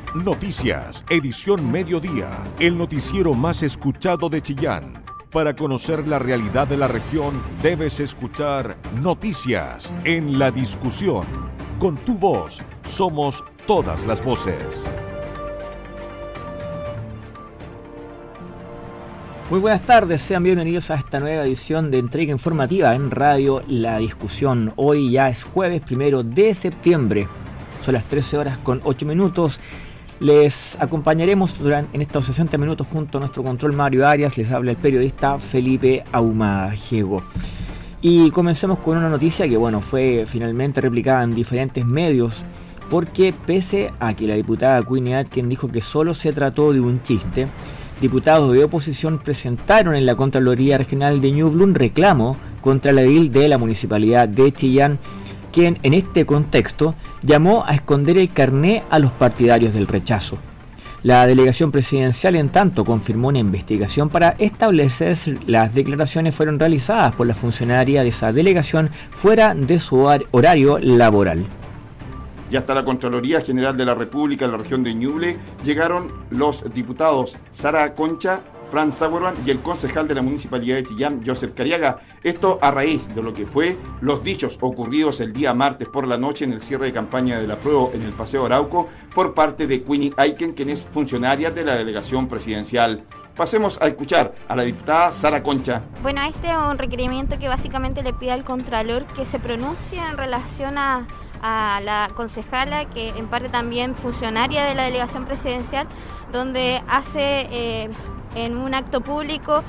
Noticias, edición mediodía, el noticiero más escuchado de Chillán. Para conocer la realidad de la región, debes escuchar Noticias en la discusión. Con tu voz, somos todas las voces. Muy buenas tardes, sean bienvenidos a esta nueva edición de entrega informativa en Radio La Discusión. Hoy ya es jueves 1 de septiembre, son las 13 horas con 8 minutos. Les acompañaremos en estos 60 minutos junto a nuestro control Mario Arias. Les habla el periodista Felipe Ahumada-Jego. Y comencemos con una noticia que fue finalmente replicada en diferentes medios, porque pese a que la diputada Queenie Aitken dijo que solo se trató de un chiste, diputados de oposición presentaron en la Contraloría Regional de Ñuble un reclamo contra la edil de la Municipalidad de Chillán, quien en este contexto llamó a esconder el carné a los partidarios del rechazo. La delegación presidencial, en tanto, confirmó una investigación para establecer si las declaraciones fueron realizadas por la funcionaria de esa delegación fuera de su horario laboral. Ya hasta la Contraloría General de la República en la región de Ñuble llegaron los diputados Sara Concha, Franz Sauerman y el concejal de la Municipalidad de Chillán, Joseph Cariaga. Esto a raíz de lo que fue los dichos ocurridos el día martes por la noche en el cierre de campaña del apruebo en el Paseo Arauco por parte de Queenie Aitken, quien es funcionaria de la delegación presidencial. Pasemos a escuchar a la diputada Sara Concha. Bueno, este es un requerimiento que básicamente le pide al Contralor que se pronuncie en relación a la concejala, que en parte también funcionaria de la delegación presidencial, donde hace en un acto público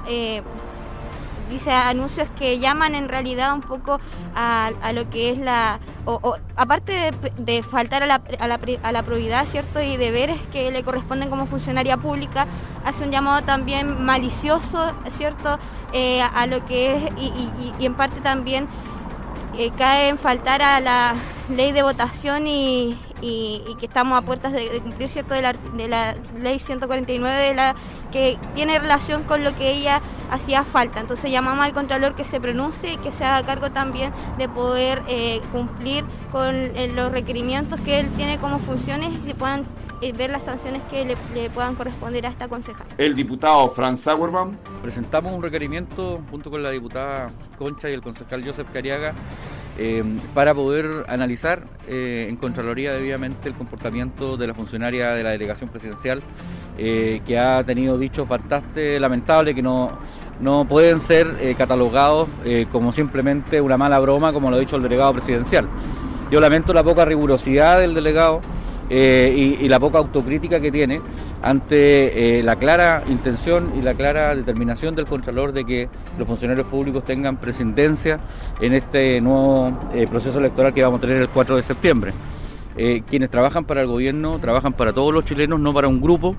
dice anuncios que llaman en realidad un poco a lo que es aparte de faltar a la probidad, ¿cierto?, y deberes que le corresponden como funcionaria pública, hace un llamado también malicioso, ¿cierto?, a lo que es y en parte también cae en faltar a la ley de votación y que estamos a puertas de cumplir, ¿cierto?, de la ley 149 que tiene relación con lo que ella hacía falta. Entonces llamamos al Contralor que se pronuncie y que se haga cargo también de poder cumplir con los requerimientos que él tiene como funciones y se puedan ver las sanciones que le puedan corresponder a esta concejal. El diputado Franz Sauerman. Presentamos un requerimiento junto con la diputada Concha y el concejal Joseph Cariaga para poder analizar en Contraloría debidamente el comportamiento de la funcionaria de la delegación presidencial, que ha tenido dichos bastante lamentables que no pueden ser catalogados como simplemente una mala broma, como lo ha dicho el delegado presidencial. Yo lamento la poca rigurosidad del delegado y la poca autocrítica que tiene ante la clara intención y la clara determinación del Contralor de que los funcionarios públicos tengan presidencia en este nuevo proceso electoral que vamos a tener el 4 de septiembre. Quienes trabajan para el gobierno trabajan para todos los chilenos, no para un grupo,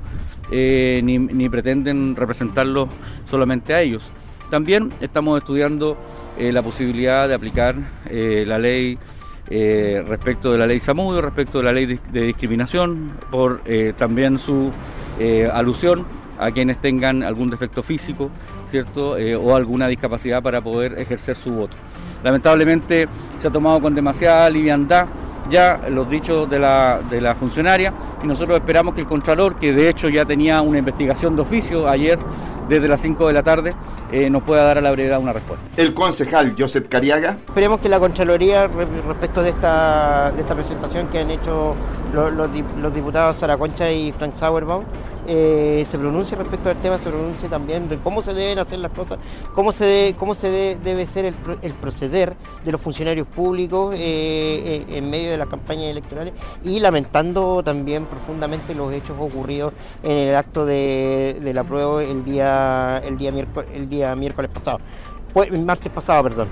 ni pretenden representarlos solamente a ellos. También estamos estudiando la posibilidad de aplicar la ley respecto de la ley Zamudio, respecto de la ley de discriminación, por también su alusión a quienes tengan algún defecto físico, ¿cierto?, o alguna discapacidad para poder ejercer su voto. Lamentablemente se ha tomado con demasiada liviandad ya los dichos de la funcionaria, y nosotros esperamos que el Contralor, que de hecho ya tenía una investigación de oficio ayer desde las 5 de la tarde, nos pueda dar a la brevedad una respuesta. El concejal Joseph Cariaga. Esperemos que la Contraloría, respecto de esta presentación que han hecho los diputados Sara Concha y Frank Sauerbaum, se pronuncie respecto al tema, se pronuncie también de cómo se deben hacer las cosas, cómo debe ser el proceder de los funcionarios públicos en medio de las campañas electorales, y lamentando también profundamente los hechos ocurridos en el acto del apruebo el día miércoles pasado. El martes pasado, perdón.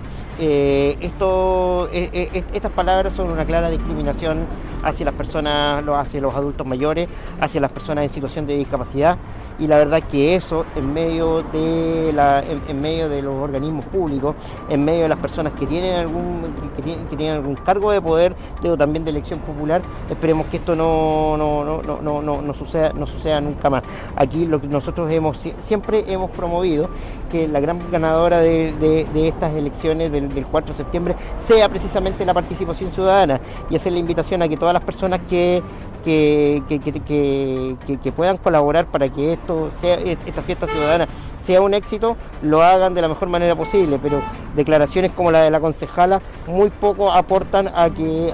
Estas palabras son una clara discriminación hacia las personas, hacia los adultos mayores, hacia las personas en situación de discapacidad, y la verdad que eso en medio de los organismos públicos, en medio de las personas que tienen algún cargo de poder, o también de elección popular, esperemos que esto no suceda nunca más. Aquí lo que nosotros siempre hemos promovido, que la gran ganadora de estas elecciones del 4 de septiembre sea precisamente la participación ciudadana, y hacer la invitación a que todas las personas que que puedan colaborar para que esta fiesta ciudadana sea un éxito, lo hagan de la mejor manera posible, pero declaraciones como la de la concejala muy poco aportan a que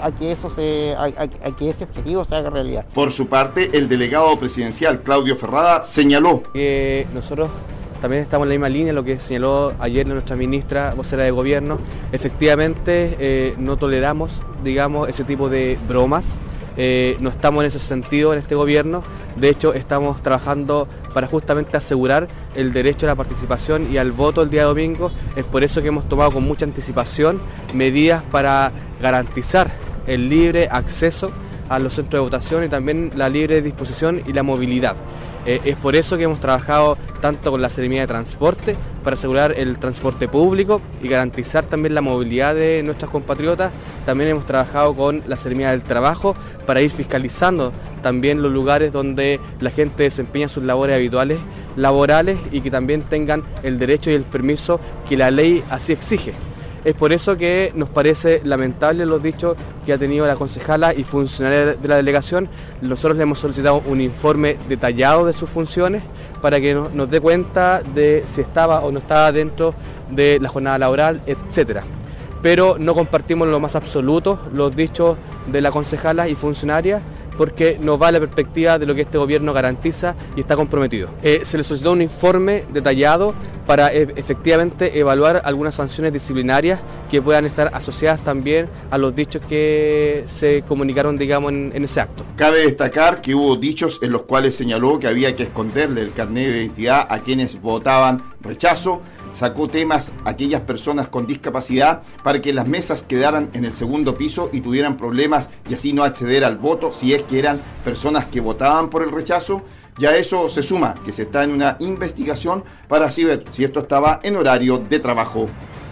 ese objetivo se haga realidad. Por su parte, el delegado presidencial Claudio Ferrada señaló que nosotros también estamos en la misma línea, lo que señaló ayer nuestra ministra vocera de gobierno. Efectivamente, no toleramos, digamos, ese tipo de bromas. No estamos en ese sentido en este gobierno. De hecho, estamos trabajando para justamente asegurar el derecho a la participación y al voto el día domingo. Es por eso que hemos tomado con mucha anticipación medidas para garantizar el libre acceso a los centros de votación y también la libre disposición y la movilidad. Es por eso que hemos trabajado tanto con la Seremía de Transporte para asegurar el transporte público y garantizar también la movilidad de nuestros compatriotas. También hemos trabajado con la Seremía del Trabajo para ir fiscalizando también los lugares donde la gente desempeña sus labores habituales laborales y que también tengan el derecho y el permiso que la ley así exige. Es por eso que nos parece lamentable los dichos que ha tenido la concejala y funcionaria de la delegación. Nosotros le hemos solicitado un informe detallado de sus funciones para que nos dé cuenta de si estaba o no estaba dentro de la jornada laboral, etcétera. Pero no compartimos en lo más absoluto los dichos de la concejala y funcionaria, porque nos va la perspectiva de lo que este gobierno garantiza y está comprometido. Se le solicitó un informe detallado para efectivamente evaluar algunas sanciones disciplinarias que puedan estar asociadas también a los dichos que se comunicaron, digamos, en ese acto. Cabe destacar que hubo dichos en los cuales señaló que había que esconderle el carnet de identidad a quienes votaban rechazo. Sacó temas a aquellas personas con discapacidad para que las mesas quedaran en el segundo piso y tuvieran problemas y así no acceder al voto si es que eran personas que votaban por el rechazo. Y a eso se suma que se está en una investigación para así ver si esto estaba en horario de trabajo.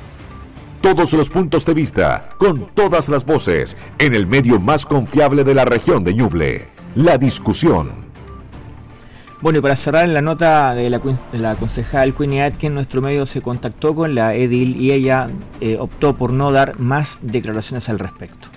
Todos los puntos de vista, con todas las voces, en el medio más confiable de la región de Ñuble, La Discusión. Bueno, y para cerrar la nota de la concejal Queenie Atkins, nuestro medio se contactó con la edil y ella optó por no dar más declaraciones al respecto.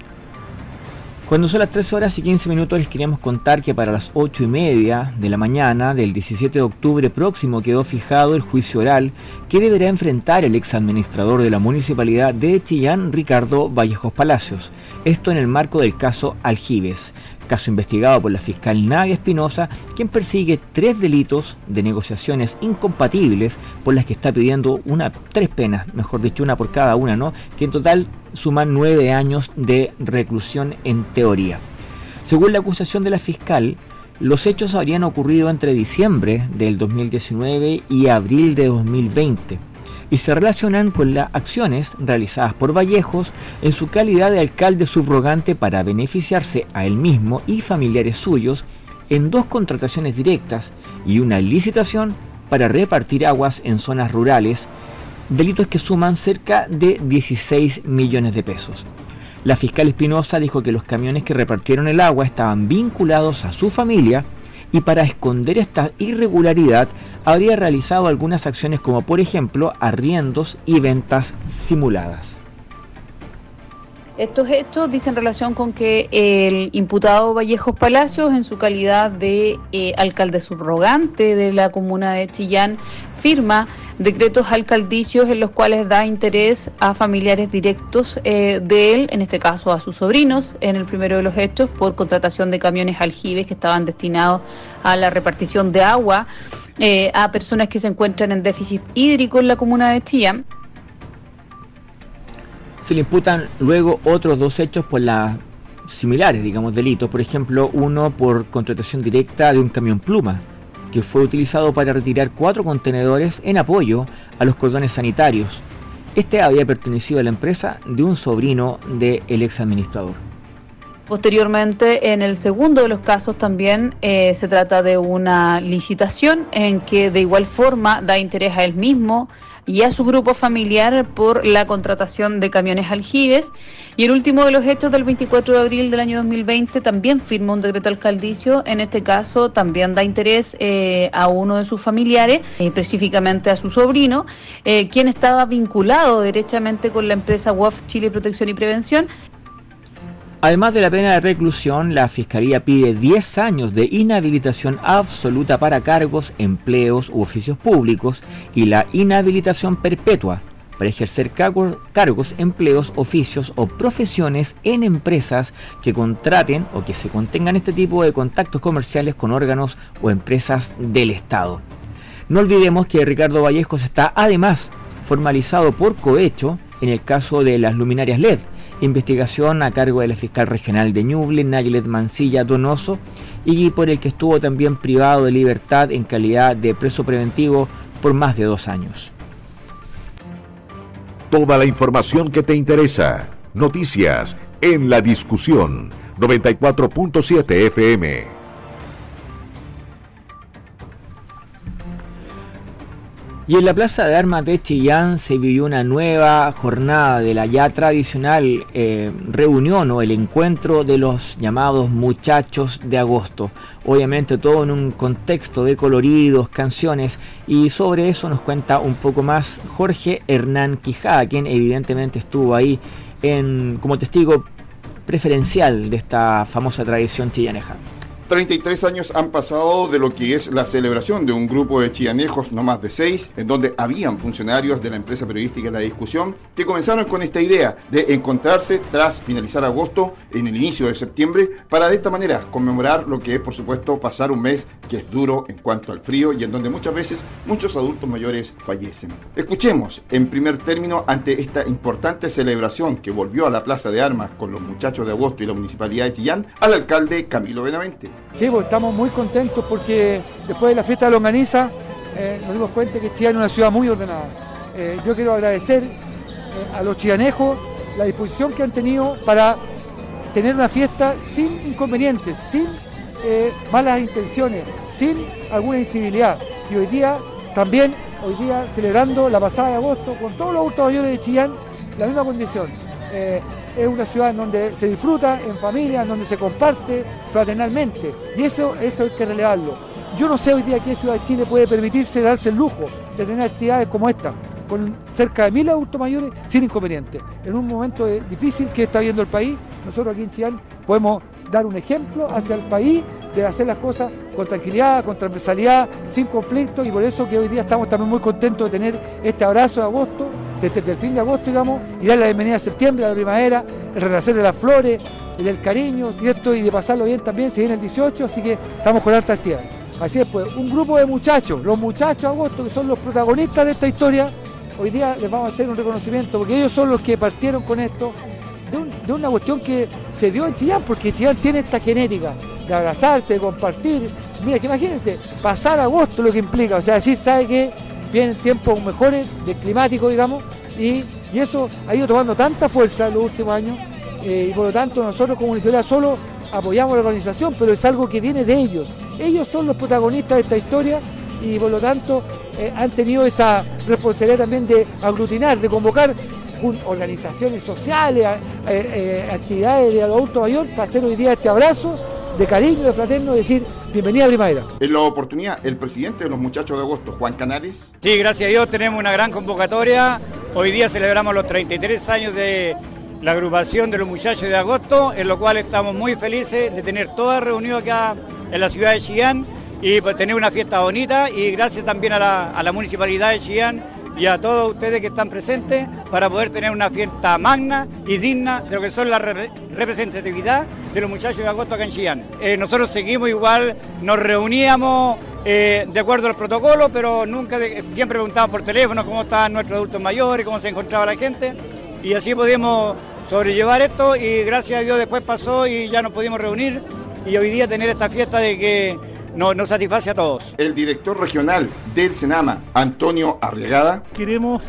Cuando son las 13 horas y 15 minutos les queríamos contar que para las 8:30 de la mañana del 17 de octubre próximo quedó fijado el juicio oral que deberá enfrentar el ex administrador de la municipalidad de Chillán, Ricardo Vallejos Palacios. Esto en el marco del caso Aljibes, caso investigado por la fiscal Nadia Espinosa, quien persigue 3 delitos de negociaciones incompatibles por las que está pidiendo 3 penas, mejor dicho, una por cada una, ¿no? Que en total suman 9 años de reclusión en teoría. Según la acusación de la fiscal, los hechos habrían ocurrido entre diciembre del 2019 y abril de 2020. Y se relacionan con las acciones realizadas por Vallejos en su calidad de alcalde subrogante para beneficiarse a él mismo y familiares suyos en 2 contrataciones directas y una licitación para repartir aguas en zonas rurales, delitos que suman cerca de 16 millones de pesos. La fiscal Espinosa dijo que los camiones que repartieron el agua estaban vinculados a su familia y para esconder esta irregularidad habría realizado algunas acciones como por ejemplo arriendos y ventas simuladas. Estos hechos dicen relación con que el imputado Vallejos Palacios, en su calidad de alcalde subrogante de la comuna de Chillán, firma decretos alcaldicios en los cuales da interés a familiares directos de él, en este caso a sus sobrinos, en el primero de los hechos, por contratación de camiones aljibes que estaban destinados a la repartición de agua a personas que se encuentran en déficit hídrico en la comuna de Chillán. Se le imputan luego otros 2 hechos por las similares, digamos, delitos. Por ejemplo, uno por contratación directa de un camión pluma, que fue utilizado para retirar 4 contenedores en apoyo a los cordones sanitarios. Este había pertenecido a la empresa de un sobrino del ex administrador. Posteriormente, en el segundo de los casos también se trata de una licitación en que de igual forma da interés a él mismo y a su grupo familiar por la contratación de camiones aljibes. Y el último de los hechos, del 24 de abril del año 2020, también firma un decreto alcaldicio. En este caso también da interés a uno de sus familiares, específicamente a su sobrino, quien estaba vinculado derechamente con la empresa WAF Chile Protección y Prevención. Además de la pena de reclusión, la Fiscalía pide 10 años de inhabilitación absoluta para cargos, empleos u oficios públicos y la inhabilitación perpetua para ejercer cargos, empleos, oficios o profesiones en empresas que contraten o que se contengan este tipo de contactos comerciales con órganos o empresas del Estado. No olvidemos que Ricardo Vallejos está además formalizado por cohecho en el caso de las luminarias LED, investigación a cargo de la fiscal regional de Ñuble, Nayelet Mancilla Donoso, y por el que estuvo también privado de libertad en calidad de preso preventivo por más de 2 años. Toda la información que te interesa. Noticias en La Discusión. 94.7 FM. Y en la Plaza de Armas de Chillán se vivió una nueva jornada de la ya tradicional reunión o el encuentro de los llamados muchachos de agosto. Obviamente todo en un contexto de coloridos, canciones, y sobre eso nos cuenta un poco más Jorge Hernán Quijada, quien evidentemente estuvo ahí como testigo preferencial de esta famosa tradición chillaneja. 33 años han pasado de lo que es la celebración de un grupo de chillanejos, no más de 6, en donde habían funcionarios de la empresa periodística La Discusión que comenzaron con esta idea de encontrarse tras finalizar agosto en el inicio de septiembre para de esta manera conmemorar lo que es, por supuesto, pasar un mes que es duro en cuanto al frío y en donde muchas veces muchos adultos mayores fallecen. Escuchemos en primer término, ante esta importante celebración que volvió a la Plaza de Armas con los muchachos de agosto y la Municipalidad de Chillán, al alcalde Camilo Benavente. Sí, pues estamos muy contentos porque después de la fiesta de longaniza nos dimos cuenta que Chillán es una ciudad muy ordenada. Yo quiero agradecer a los chillanejos la disposición que han tenido para tener una fiesta sin inconvenientes, sin malas intenciones, sin alguna incivilidad. Y hoy día celebrando la pasada de agosto con todos los adultos mayores de Chillán, la misma condición. Es una ciudad en donde se disfruta en familia, en donde se comparte fraternalmente, y eso hay que relevarlo. Yo no sé hoy día qué ciudad de Chile puede permitirse darse el lujo de tener actividades como esta, con cerca de 1000 adultos mayores sin inconveniente. En un momento difícil que está viendo el país, nosotros aquí en Chillán podemos dar un ejemplo hacia el país de hacer las cosas con tranquilidad, con transversalidad, sin conflicto, y por eso que hoy día estamos también muy contentos de tener este abrazo de agosto, desde el fin de agosto, digamos, y dar la bienvenida a septiembre, a la primavera, el renacer de las flores, del cariño, ¿cierto? Y de pasarlo bien también, se viene el 18, así que estamos con harta actividad. Así es, pues, un grupo de muchachos, los muchachos de agosto, que son los protagonistas de esta historia, hoy día les vamos a hacer un reconocimiento, porque ellos son los que partieron con esto, de una cuestión que se dio en Chillán, porque Chillán tiene esta genética de abrazarse, de compartir. Mira, que imagínense, pasar agosto lo que implica, o sea, decir, ¿sabe qué? Vienen tiempos mejores, de climático, digamos, y eso ha ido tomando tanta fuerza en los últimos años, y por lo tanto nosotros como municipalidad solo apoyamos la organización, pero es algo que viene de ellos. Ellos son los protagonistas de esta historia y por lo tanto han tenido esa responsabilidad también de aglutinar, de convocar organizaciones sociales, actividades de adulto mayor para hacer hoy día este abrazo de cariño, de fraterno, decir bienvenida a primavera. En la oportunidad, el presidente de los muchachos de agosto, Juan Canales. Sí, gracias a Dios tenemos una gran convocatoria. Hoy día celebramos los 33 años de la agrupación de los muchachos de agosto, en lo cual estamos muy felices de tener todas reunidos acá en la ciudad de Chillán y pues, tener una fiesta bonita, y gracias también a la municipalidad de Chillán y a todos ustedes que están presentes para poder tener una fiesta magna y digna de lo que son la representatividad de los muchachos de agosto acá en Chillán. Nosotros seguimos igual, nos reuníamos de acuerdo al protocolo, pero siempre preguntábamos por teléfono cómo estaban nuestros adultos mayores, cómo se encontraba la gente, y así pudimos sobrellevar esto, y gracias a Dios después pasó y ya nos pudimos reunir, y hoy día tener esta fiesta de que nos satisface a todos. El director regional del Senama, Antonio Arriagada. Queremos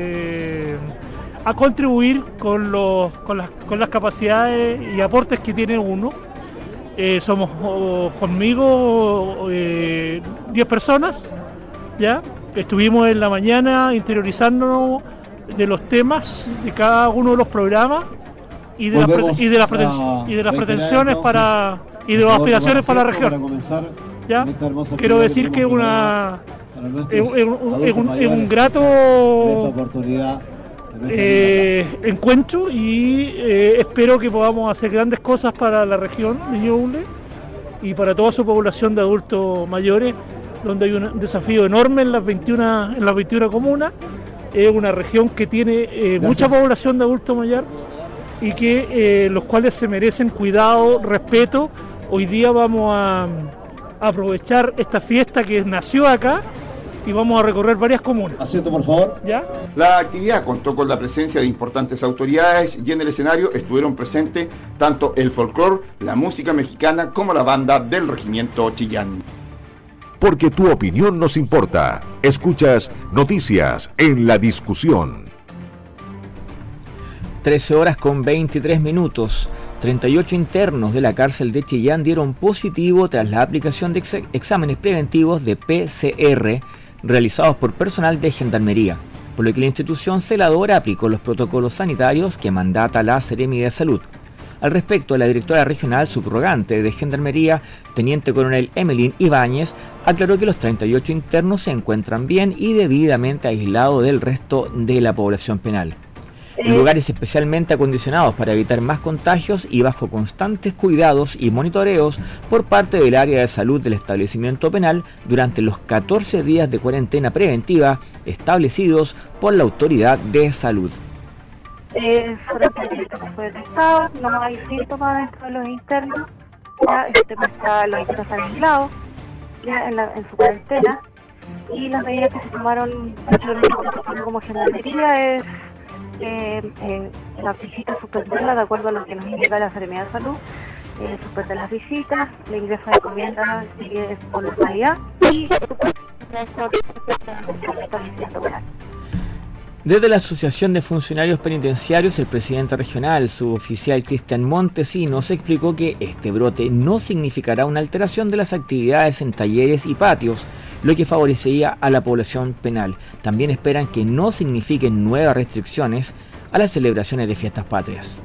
a contribuir con las capacidades y aportes que tiene uno. Somos conmigo 10 personas, ¿ya? Estuvimos en la mañana interiorizándonos de los temas de cada uno de los programas y de las pretensiones para y de las aspiraciones para la región. ¿Ya? Quiero decir que es un grato encuentro y espero que podamos hacer grandes cosas para la región de Ñuble y para toda su población de adultos mayores, donde hay un desafío enorme en las 21 comunas. Es una región que tiene mucha población de adulto mayor y que los cuales se merecen cuidado, respeto. Hoy día vamos a aprovechar esta fiesta que nació acá y vamos a recorrer varias comunas. Asiento, por favor. ¿Ya? La actividad contó con la presencia de importantes autoridades y en el escenario estuvieron presentes tanto el folclore, la música mexicana como la banda del Regimiento Chillán. Porque tu opinión nos importa. Escuchas Noticias en la Discusión. 13 horas con 23 minutos. 38 internos de la cárcel de Chillán dieron positivo tras la aplicación de exámenes preventivos de PCR realizados por personal de Gendarmería, por lo que la institución celadora aplicó los protocolos sanitarios que mandata la Seremi de Salud. Al respecto, la directora regional subrogante de Gendarmería, Teniente Coronel Emelín Ibáñez, aclaró que los 38 internos se encuentran bien y debidamente aislados del resto de la población penal, en lugares especialmente acondicionados para evitar más contagios y bajo constantes cuidados y monitoreos por parte del área de salud del establecimiento penal durante los 14 días de cuarentena preventiva establecidos por la autoridad de salud. Fue detectado, no hay síntomas dentro de los internos, ya los internos están aislados ya en su cuarentena, y las medidas que se tomaron como Gendarmería es las visitas suspenderlas de acuerdo a lo que nos indica la Seremi de Salud, suspender las visitas, la ingreso de encomienda sigue por localidad y Desde la Asociación de Funcionarios Penitenciarios, el presidente regional, suboficial Cristian Montesinos, explicó que este brote no significará una alteración de las actividades en talleres y patios, lo que favorecería a la población penal. También esperan que no signifiquen nuevas restricciones a las celebraciones de fiestas patrias.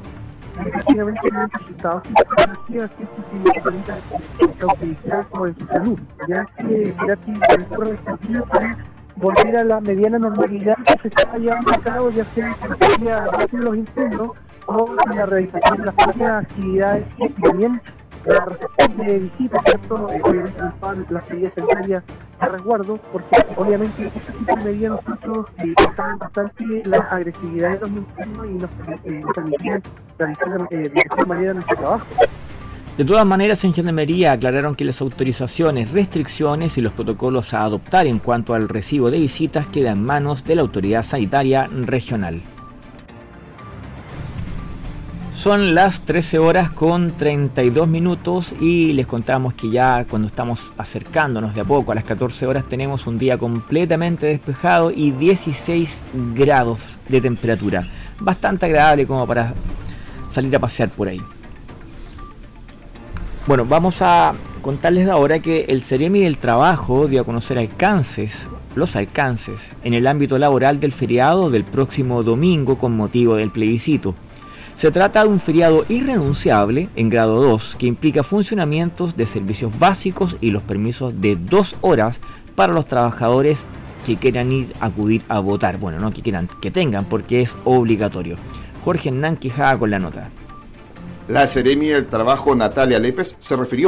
Volver a la mediana normalidad que se está llevando a cabo, ya sea en los internos o en la realización de las propias actividades y también la recepción de visitas, ¿cierto? Las medidas sanitarias de resguardo, porque obviamente este tipo de medidas nosotros están bastante la agresividad de los internos y nos permiten realizar de mejor manera nuestro trabajo. De todas maneras, en Gendarmería aclararon que las autorizaciones, restricciones y los protocolos a adoptar en cuanto al recibo de visitas quedan en manos de la autoridad sanitaria regional. Son las 13 horas con 32 minutos y les contamos que ya cuando estamos acercándonos de a poco a las 14 horas tenemos un día completamente despejado y 16 grados de temperatura. Bastante agradable como para salir a pasear por ahí. Bueno, vamos a contarles ahora que el Seremi del Trabajo dio a conocer los alcances en el ámbito laboral del feriado del próximo domingo con motivo del plebiscito. Se trata de un feriado irrenunciable en grado 2 que implica funcionamientos de servicios básicos y los permisos de 2 horas para los trabajadores que quieran acudir a votar. Bueno, no que quieran, que tengan, porque es obligatorio. Jorge Hernán Quijada con la nota. La Seremi del Trabajo, Natalia Lépez, se refirió